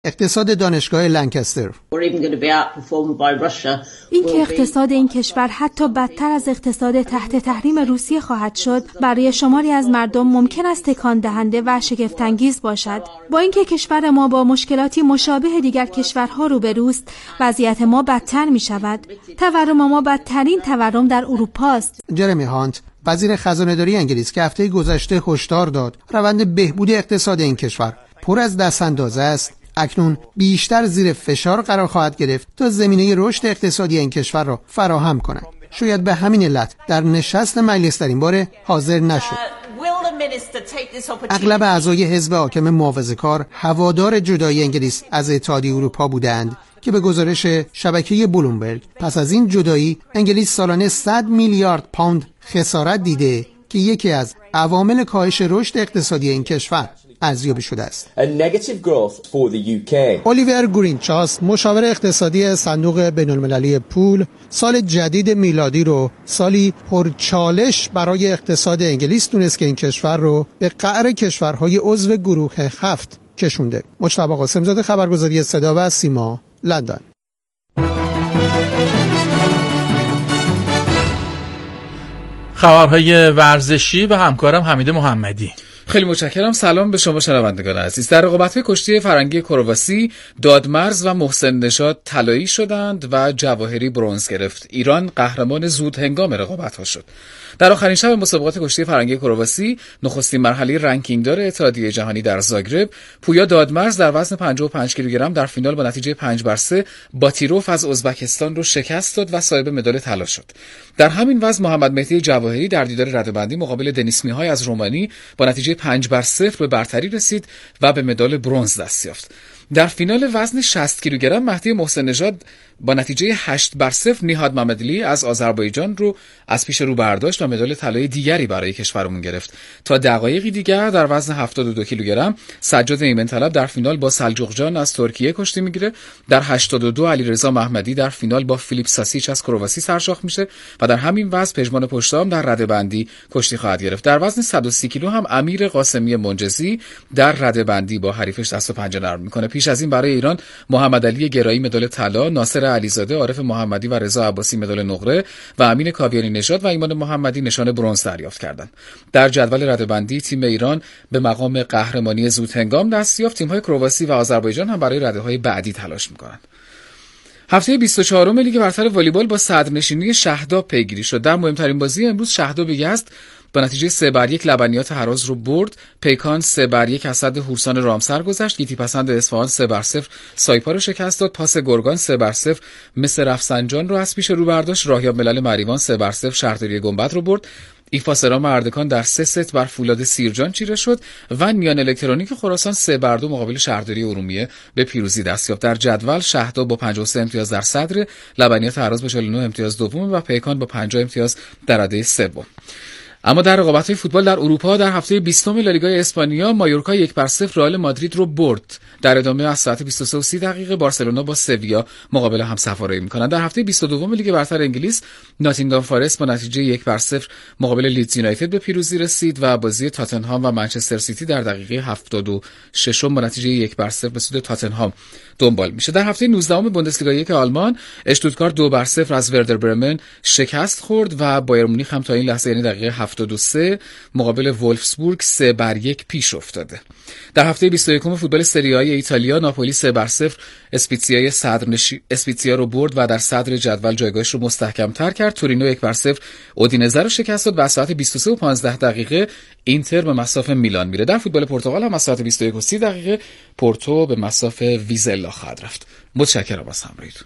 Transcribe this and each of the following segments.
اقتصاد دانشگاه لنکستر. این که اقتصاد این کشور حتی بدتر از اقتصاد تحت تحریم روسیه خواهد شد، برای شماری از مردم ممکن است تکان دهنده و شگفت‌انگیز باشد. با اینکه کشور ما با مشکلاتی مشابه دیگر کشورها روبروست، وضعیت ما بدتر می شود. تورم ما بدترین تورم در اروپا است. جرمی هانت، وزیر خزانه‌داری انگلیس، که هفته گذشته هشدار داد روند بهبود اقتصاد این کشور پر از دست‌اندازه است، اکنون بیشتر زیر فشار قرار خواهد گرفت تا زمینه رشد اقتصادی این کشور را فراهم کند. شاید به همین علت در نشست مجلس در این باره حاضر نشد. اغلب اعضای حزب حاکم محافظه‌کار هوادار جدایی انگلیس از اتحادیه اروپا بودند که به گزارش شبکه بلومبرگ پس از این جدایی انگلیس سالانه 100 میلیارد پوند خسارت دیده که یکی از عوامل کاهش رشد اقتصادی این کشور ارزیابی شده است. الیور گرینچاس، مشاور اقتصادی صندوق بین‌المللی پول، سال جدید میلادی رو سالی پرچالش برای اقتصاد انگلیس دونست که این کشور رو به قعر کشورهای عضو گروه 7 کشونده. مجتبی قاسم‌زاده، خبرگزاری صدا و سیما، لندن. خبرهای ورزشی و همکارم حمید محمدی. خیلی متشکرم. سلام به شما شنوندگان عزیز. در رقابت‌های کشتی فرنگی کرواسی، دادمرز و محسن نژاد طلایی شدند و جواهری برنز گرفت. ایران قهرمان زود هنگام رقابت‌ها شد. در آخرین شب مسابقات کشتی فرنگی کرواسی، نخستین مرحله رنکینگدار اتحادیه جهانی در زاگرب، پویا دادمرز در وزن 55 کیلوگرم در فینال با نتیجه 5-3 باتیروف از ازبکستان رو شکست داد و صاحب مدال طلا شد. در همین وزن محمد مهدی جواهری در دیدار رده‌بندی مقابل دنیس میهای از رومانی با نتیجه 5-0 به برتری رسید و به مدال برنز دست یافت. در فینال وزن 60 کیلوگرم مهدی محسن نژاد با نتیجه 8-0 نیهاد محمدلی از آذربایجان رو از پیش رو برداشت و مدال طلای دیگری برای کشورمون گرفت. تا دقایقی دیگر در وزن 72 کیلوگرم سجاد ایمن طلب در فینال با سلجوقجان از ترکیه کشتی میگیره. در 82 علیرضا محمدی در فینال با فیلیپ ساسیچ از کرواسی سرشاخ میشه و در همین وزن پژمان پشتام در رده‌بندی کشتی خواهد گرفت. در وزن 130 کیلو هم امیر قاسمی منجزی در رده‌بندی با حریفش دست و پنجه نرم میکنه. پیش از این برای ایران محمد علی گرایی مدال طلا، ناصر علیزاده، عارف محمدی و رضا عباسی مدال نقره و امین کاویانی نژاد و ایمان محمدی نشان برنز دریافت کردند. در جدول رده‌بندی تیم ایران به مقام قهرمانی زود هنگام دست یافت. تیم‌های کرواسی و آذربایجان هم برای رده‌های بعدی تلاش می‌کنند. هفته 24م لیگ برتر والیبال با صدرنشینی شهدا پیگیری شد. در مهمترین بازی امروز شهدا به یزد با نتیجه 3-1 لبنیات هراز رو برد. پیکان 3-1 از صد هورسان رامسر گذشت. گیتی پسند اصفهان 3-0 سایپا رو شکست داد. پاس گرگان 3-0 مصر رفسنجان رو از پیش رو برداشت. راهیاب ملل مریوان 3-0 شهرداری گنبد رو برد. ایفا سرام اردکان در 3 ست بر فولاد سیرجان چیره شد و نیان الکترونیک خراسان 3-2 مقابل شهرداری ارومیه به پیروزی دست یافت. در جدول شهدا با 53 امتیاز در صدر، لبنیات هراز با 49 امتیاز دوم و پیکان با 50 امتیاز در رده سوم. اما در رقابت‌های فوتبال در اروپا در هفته 20 لالیگا اسپانیا مایورکا 1-0 رئال مادرید رو برد. در ادامه از ساعت 23:30 بارسلونا با سویا مقابل هم سفاری می‌کنند. در هفته 22 لیگ برتر انگلیس ناتینگهام فارست با نتیجه 1-0 مقابل لیدز یونایتد به پیروزی رسید و بازی تاتنهام و منچستر سیتی در دقیقه 76 با نتیجه 1-0 به سود تاتنهام دنبال میشه. در هفته 19 بوندسلیگا 1 آلمان اشتوتگارت 2-0 از وردر برمن شکست خورد و بایر مونیخ هم تا این لحظه یعنی دقیقه 73 مقابل وولفسبورگ 3-1 پیش افتاده. در هفته 21 فوتبال سری آ ایتالیا ناپولی 3-0 اسپیتزیا رو برد و در صدر جدول جایگاهش رو مستحکم‌تر کرد. تورینو 1-0 اودینزه رو شکست داد و از ساعت 23:15 اینتر به مصاف میلان میره. در فوتبال پرتغال هم از ساعت 21:30 پورتو به مصاف ویزلا خواهد رفت. متشکرم از همراهیتون.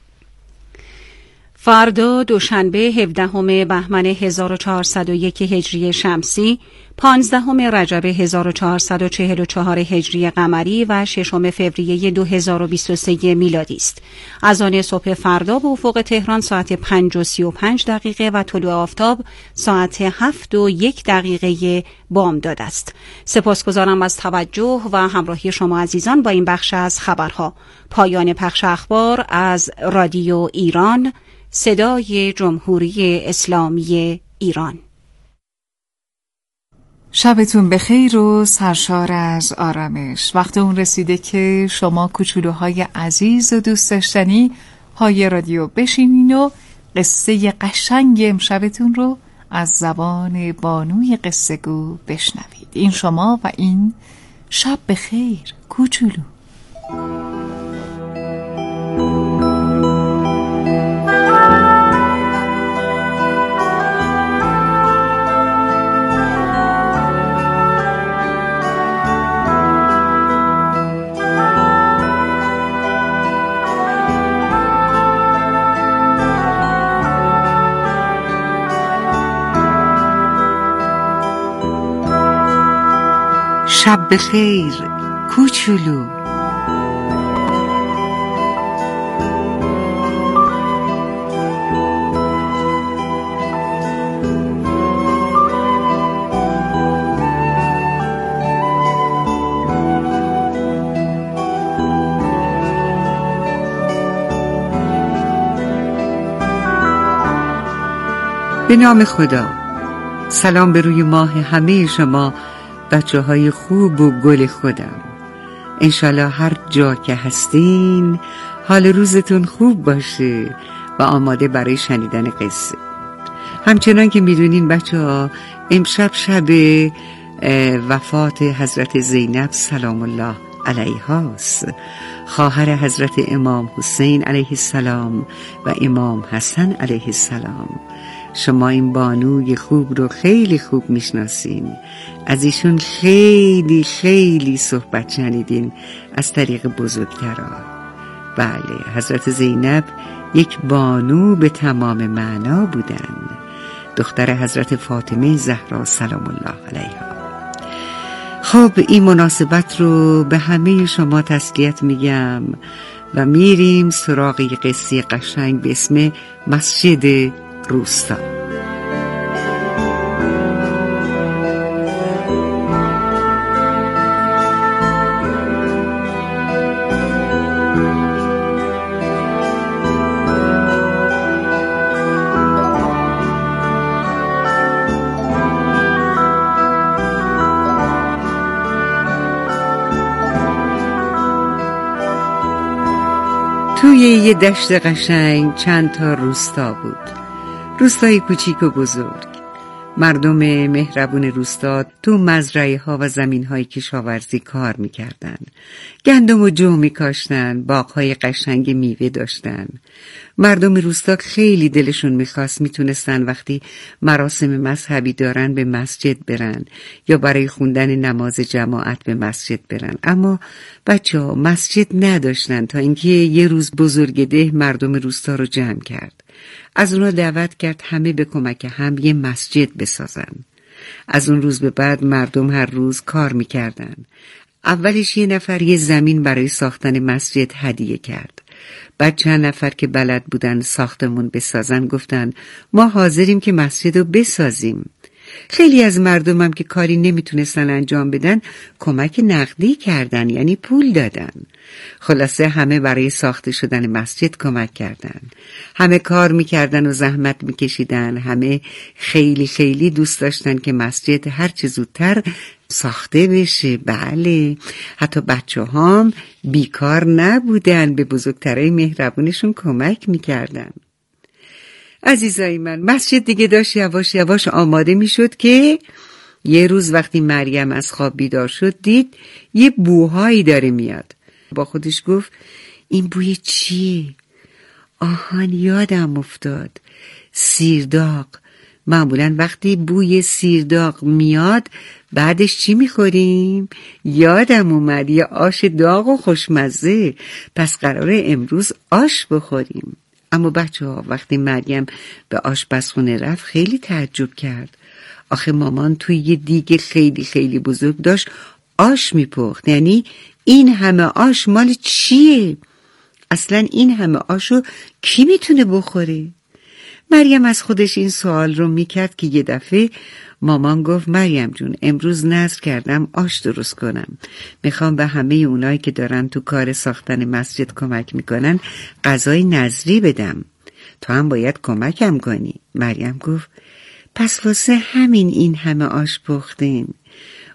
فردا دوشنبه 17 بهمن 1401 هجری شمسی، 15 رجب 1444 هجری قمری و 6 فوریه 2023 میلادی است. اذان صبح فردا به افق تهران ساعت 5:35 و طلوع آفتاب ساعت 7:01 بامداد است. سپاسگزارم از توجه و همراهی شما عزیزان با این بخش از خبرها. پایان پخش اخبار از رادیو ایران، صدای جمهوری اسلامی ایران. شبتون بخیر و سرشار از آرامش. وقت اون رسیده که شما کوچولوهای عزیز و دوست داشتنی پای رادیو بشینین و قصه قشنگ امشبتون رو از زبان بانوی قصه گو بشنوید. این شما و این شب بخیر کوچولو. شب بخیر کوچولو. به نام خدا. سلام به روی ماه همه شما بچه های خوب و گل خودم. انشالله هر جا که هستین حال روزتون خوب باشه و آماده برای شنیدن قصه. همچنان که میدونین بچه ها، امشب شب وفات حضرت زینب سلام الله علیهاست، خواهر حضرت امام حسین علیه السلام و امام حسن علیه السلام. شما این بانوی خوب رو خیلی خوب میشناسین، از ایشون خیلی خیلی صحبت شنیدین از طریق بزرگترها. بله، حضرت زینب یک بانو به تمام معنا بودن، دختر حضرت فاطمه زهرا سلام الله علیها. خب این مناسبت رو به همه شما تسلیت میگم و میریم سراغ یک قصه قشنگ به اسم مسجد روستا. توی یه دشت قشنگ چند تا روستا بود، روستای کوچیک و بزرگ. مردم مهربون روستا تو مزرعه ها و زمین های کشاورزی کار میکردن، گندم و جو میکاشتن، باغ های قشنگ میوه داشتن. مردم روستا خیلی دلشون میخواست میتونستن وقتی مراسم مذهبی دارن به مسجد برن یا برای خوندن نماز جماعت به مسجد برن، اما بچه‌ها مسجد نداشتن. تا اینکه یه روز بزرگداه مردم روستا رو جمع کرد، از اونا دعوت کرد همه به کمک هم یه مسجد بسازن. از اون روز به بعد مردم هر روز کار میکردن. اولش یه نفر یه زمین برای ساختن مسجد هدیه کرد. بعد چند نفر که بلد بودن ساختمون بسازن گفتن ما حاضریم که مسجد رو بسازیم. خیلی از مردمم که کاری نمیتونستن انجام بدن کمک نقدی کردن، یعنی پول دادن. خلاصه همه برای ساخته شدن مسجد کمک کردن، همه کار میکردن و زحمت میکشیدن، همه خیلی خیلی دوست داشتن که مسجد هر چه زودتر ساخته بشه. بله، حتی بچه هام بیکار نبودن، به بزرگترای مهربونشون کمک میکردن. عزیزای من، مسجد دیگه داشت یواش یواش آماده میشد که یه روز وقتی مریم از خواب بیدار شد دید یه بوهایی داره میاد. با خودش گفت این بوی چیه؟ آهان یادم افتاد، سیرداغ. معمولا وقتی بوی سیرداغ میاد بعدش چی میخوریم؟ یادم اومد، یه آش داغ و خوشمزه، پس قراره امروز آش بخوریم. اما بچه ها وقتی مریم به آشپزخونه رفت خیلی تعجب کرد. آخه مامان توی یه دیگ خیلی خیلی بزرگ داشت آش میپخت، یعنی این همه آش مال چیه؟ اصلا این همه آشو کی میتونه بخوره؟ مریم از خودش این سوال رو میکرد که یه دفعه مامان گفت مریم جون امروز نذر کردم آش درست کنم، میخوام به همه اونایی که دارن تو کار ساختن مسجد کمک میکنن غذای نذری بدم، تو هم باید کمکم کنی. مریم گفت پس واسه همین این همه آش پختین؟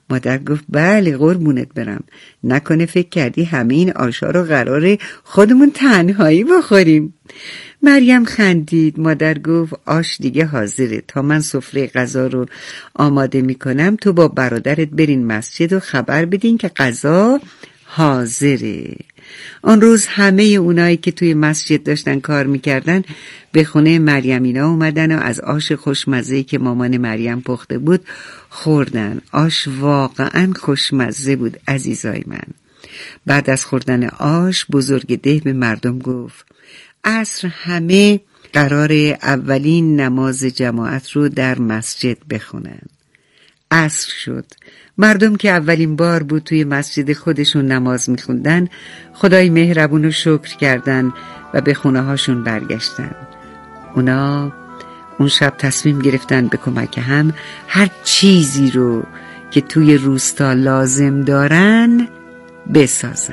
مادر گفت بله قربونت برم، نکنه فکر کردی همه این آشا رو قراره خودمون تنهایی بخوریم. مریم خندید. مادر گفت آش دیگه حاضره، تا من سفره غذا رو آماده میکنم تو با برادرت برین مسجد و خبر بدین که غذا حاضره. آن روز همه اونایی که توی مسجد داشتن کار میکردن به خونه مریمینا اومدن و از آش خوشمزه‌ای که مامان مریم پخته بود خوردن. آش واقعا خوشمزه بود عزیزای من. بعد از خوردن آش بزرگ ده به مردم گفت عصر همه قرار اولین نماز جماعت رو در مسجد بخونن. عصر شد. مردم که اولین بار بود توی مسجد خودشون نماز میخوندن خدای مهربون رو شکر کردن و به خونه هاشون برگشتن. اونا اون شب تصمیم گرفتن به کمک هم هر چیزی رو که توی روستا لازم دارن بسازن.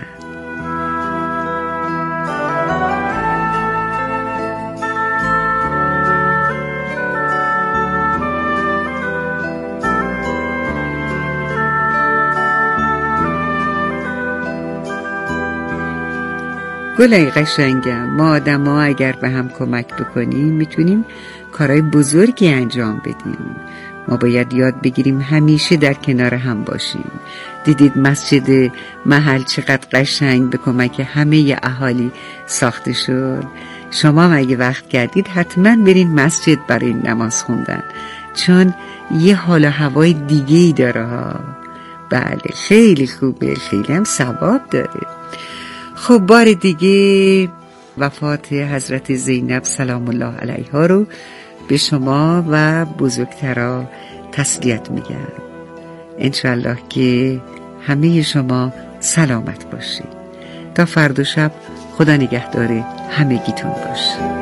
گلای قشنگم، ما آدم ها اگر به هم کمک بکنیم میتونیم کارهای بزرگی انجام بدیم. ما باید یاد بگیریم همیشه در کنار هم باشیم. دیدید مسجد محل چقدر قشنگ به کمک همه اهالی ساخته شد. شما هم اگه وقت کردید حتما برین مسجد برای نماز خوندن، چون یه حال و هوای دیگه‌ای داره ها. بله خیلی خوبه، خیلی هم ثواب داره. خب بار دیگه وفات حضرت زینب سلام الله علیها رو به شما و بزرگترا تسلیت میگم. انشالله که همه شما سلامت باشید. تا فردا شب خدا نگهدار همگیتون باشه.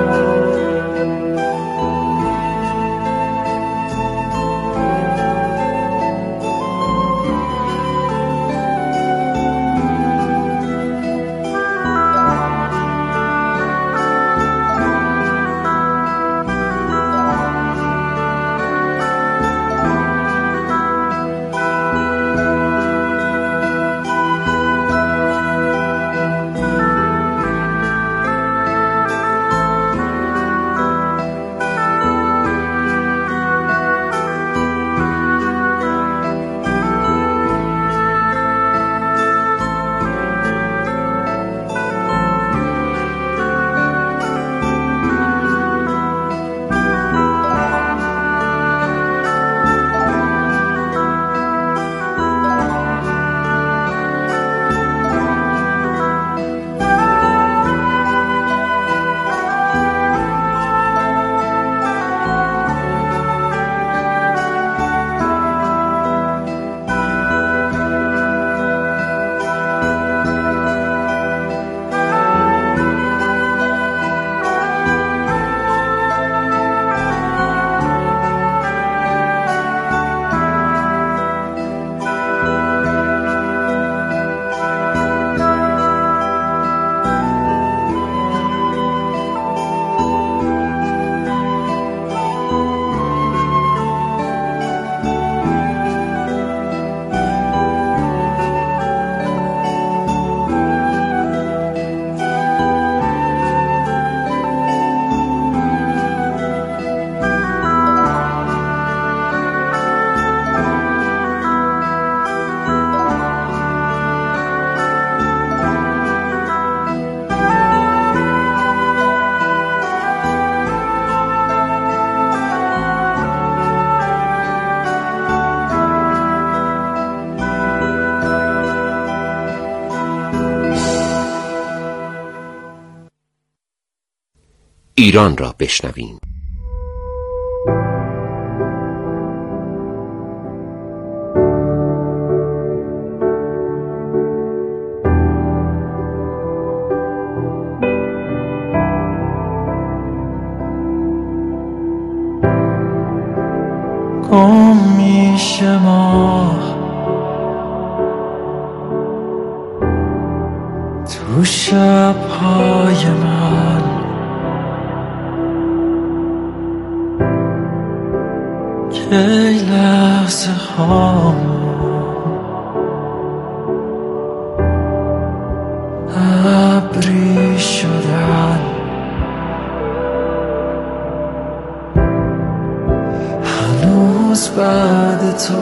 ایران را بشنویم. گم میشه ماه تو شب‌های من، کی لحظه هامو ابری شدن، هنوز بعد تو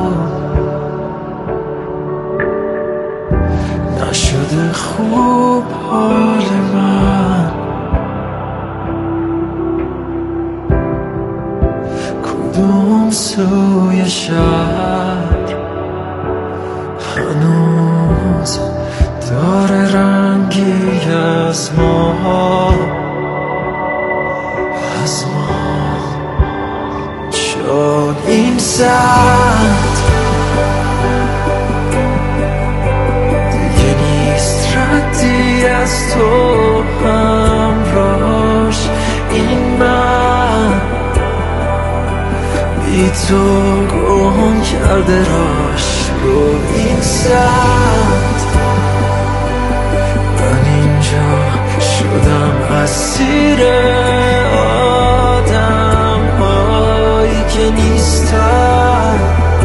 نشده خوب حال من. کدوم سوی شهر هنوز داره رنگی از ما، از ما، چون این سمت دیگه نیست ردی از تو همراش. این من بی تو گم کرده راش رو این سمت. من اینجا شدم اسیر آدم هایی که نیستن،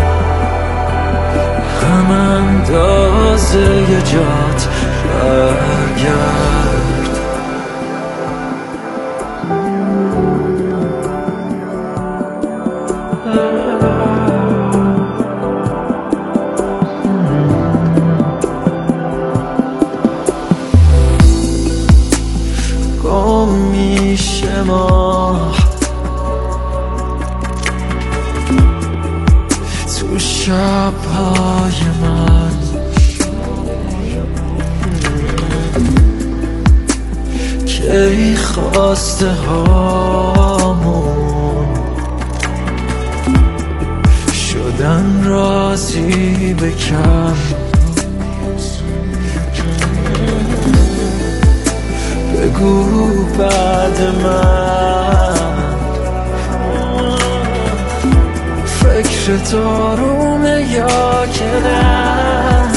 هم اندازه جات برگرد. گم میشه ماه تو شب‌های من، کی خواسته هامون شدن راضی به کم. بگو بعد من فکر دارومه یا که نه،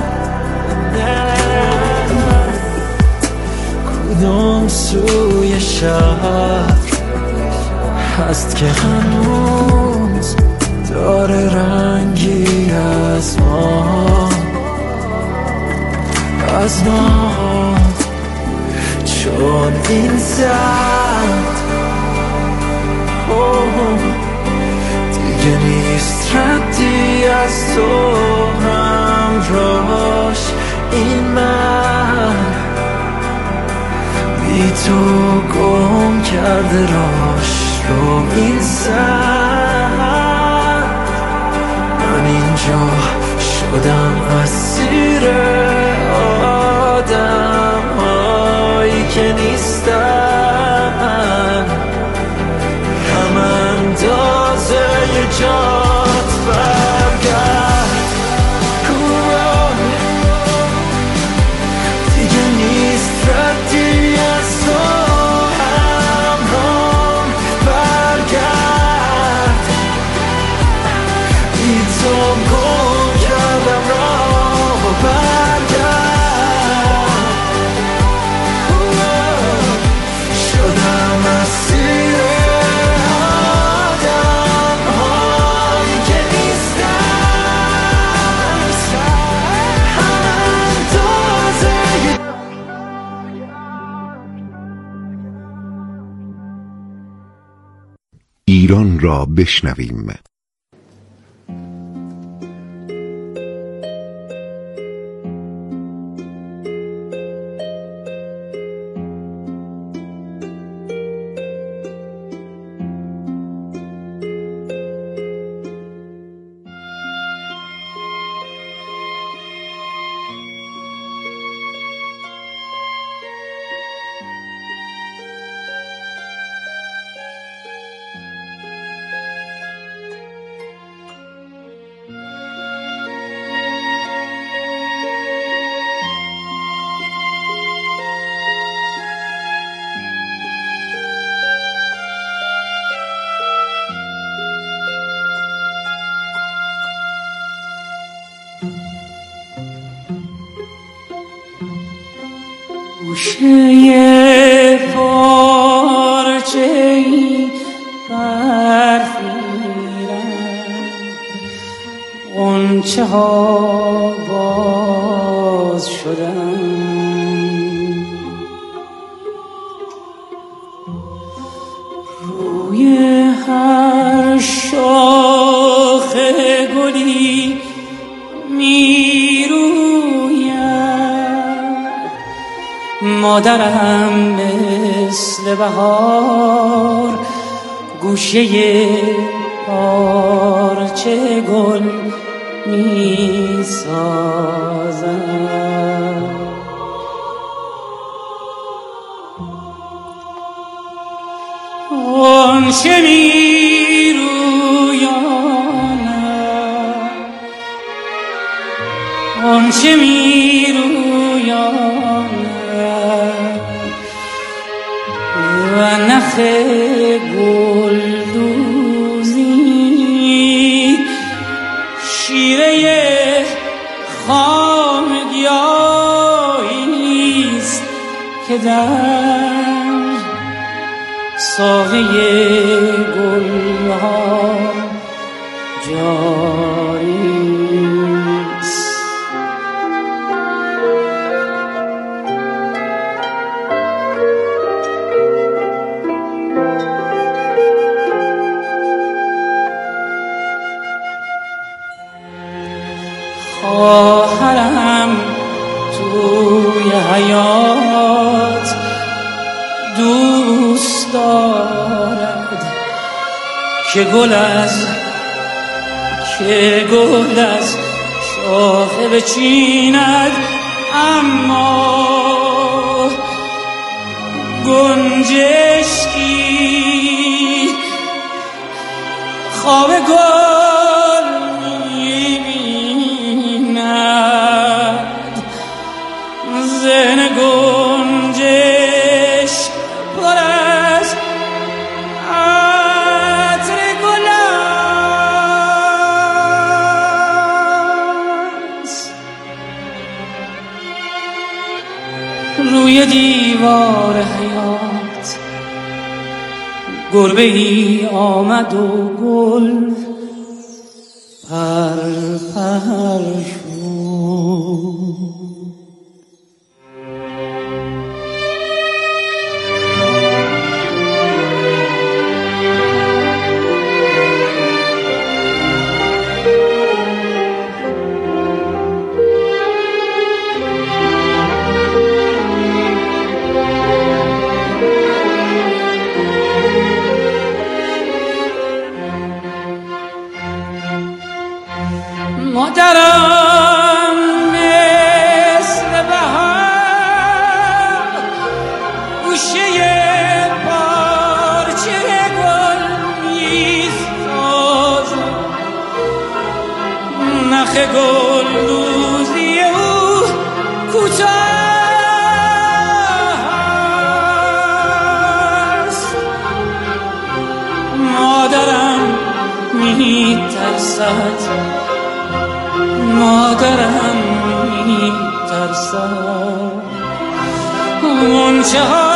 کدوم سوی شهر هست که هنوز داره رنگی از ما، از ما، چون این سمت دیگه نیست ردی از تو همراش. این من بی تو گم کرده راش رو این سمت. من اینجا شدم اسیر آدم هایی که نیستن، هم اندازه جات برگرد. دیگه نیست ردی از تو همرام برگرد. بی تو گم کردم راه برگرد. شدم اسیر آدم هایی که نیستن، هم اندازه. ایران را بشنویم. گوشه پارچه‌ای برف می‌رم، غنچه ها باز شدن، مادرم مثل بهار گوشه پارچه گل می سازم. آنچه می رویانم، آنچه می رویانم و نخ گل دوزی شیره خام گیاهیست که در ساقه گلها جاریست. خواهرم توی حیات دوست دارد که گل از شاخه بچیند، اما گنجشکی خواب گل می‌بیند. ذهن گنجش پر از عطر گل است. روی دیوار حیات گربه‌ای آمد و گل پر شد. مادرم مثل بهار گوشه پارچه گل می‌سازد. نخ گل دوزی او کوتاه است. مادرم می‌ترسد، مادرم می‌ترسد منتهی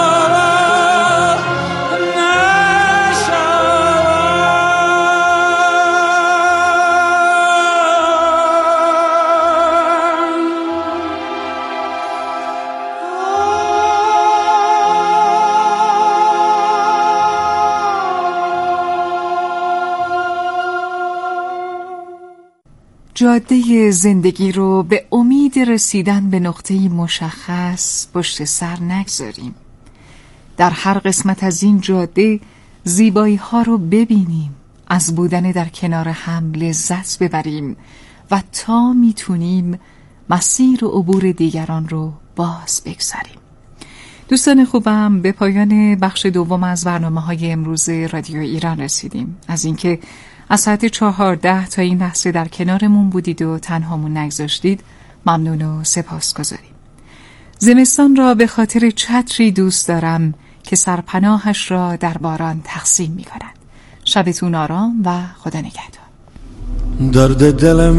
جاده زندگی رو به امید رسیدن به نقطه‌ای مشخص پشت سر نگذاریم. در هر قسمت از این جاده زیبایی‌ها رو ببینیم، از بودن در کنار هم لذت ببریم و تا میتونیم مسیر و عبور دیگران رو باز بگذاریم. دوستان خوبم، به پایان بخش دوم از برنامه‌های امروز رادیو ایران رسیدیم. از اینکه از ساعت 14 تا این لحظه در کنارمون بودید و تنهامون نگذاشتید ممنون و سپاسگزاریم. زمستان را به خاطر چتری دوست دارم که سرپناهش را در باران تقسیم می کند. شبتون آرام و خدا نگهدار. درد دل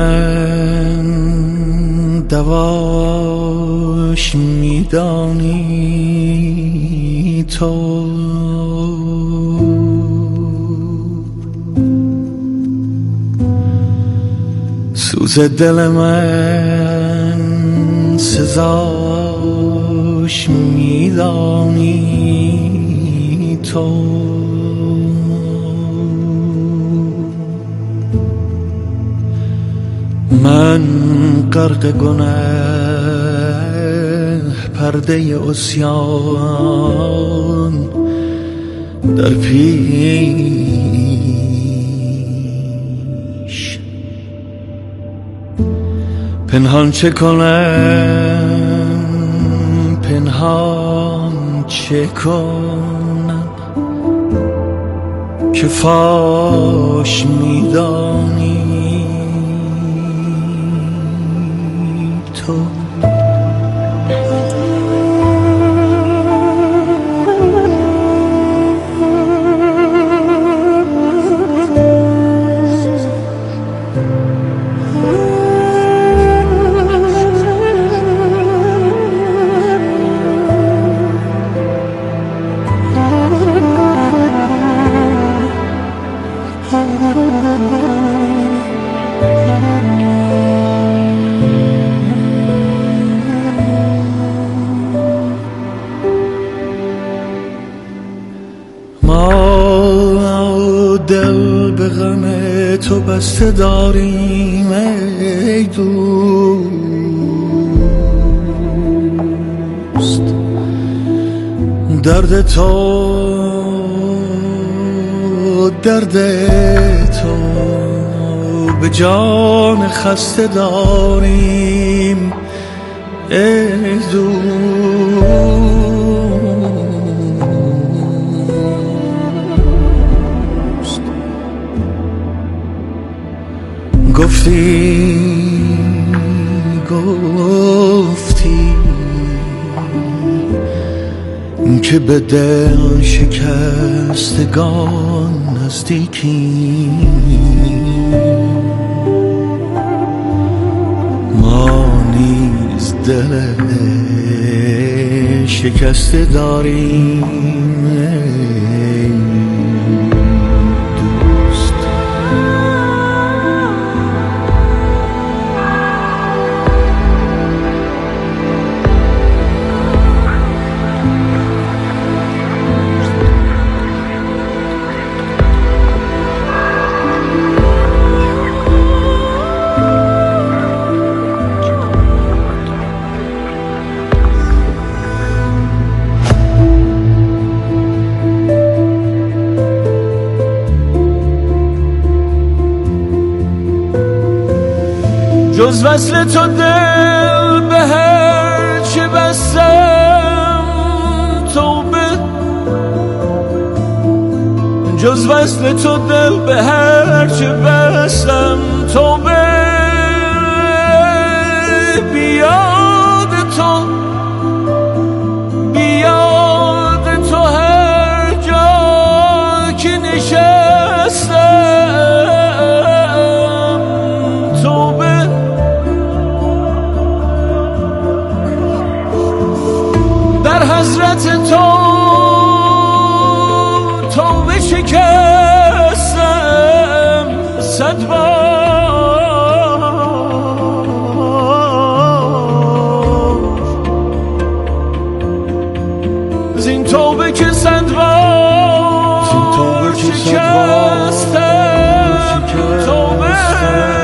من دواش میدانی تو، سوز دل من سزاش میدانی تو. من غرق گناه پرده عصیان در پیش. پنهان چه کنم، پنهان چه کنم که فاش میدانی تو. دل به غم تو بسته داریم ای دوست. درد تو به جان خسته داریم ای دوست. گفتی که به دل شکستگان نزدیکی، ما نیز دل شکسته داریم دوست. جز وصل تو دل به هر چه بستم توبه، جز وصل تو دل به هر چه بستم توبه. بیاد تو هر جا که نشستم توبه. در حضرت تو توبه شکستم صد بار، زین توبه که صد بار شکستم توبه.